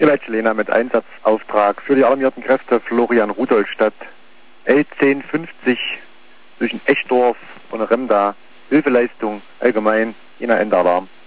Lena mit Einsatzauftrag für die alarmierten Kräfte Florian Rudolstadt, L1050 zwischen Echdorf und Remda, Hilfeleistung allgemein, jener Endalarm.